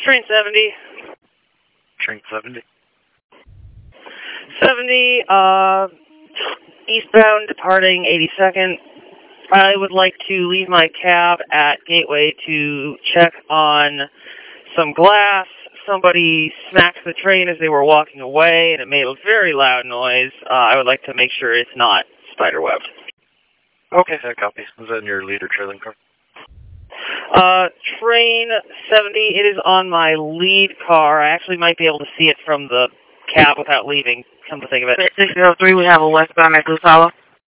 Train 70. Train 70. 70, eastbound, departing 82nd. I would like to leave my cab at Gateway to check on some glass. Somebody smacked the train as they were walking away, and it made a very loud noise. I would like to make sure it's not spiderwebbed. Okay, I copy. Is that in your leader trailing car? Train 70, it is on my lead car. I actually might be able to see it from the cab without leaving, come to think of it. 603, we have a westbound at Goose Hollow.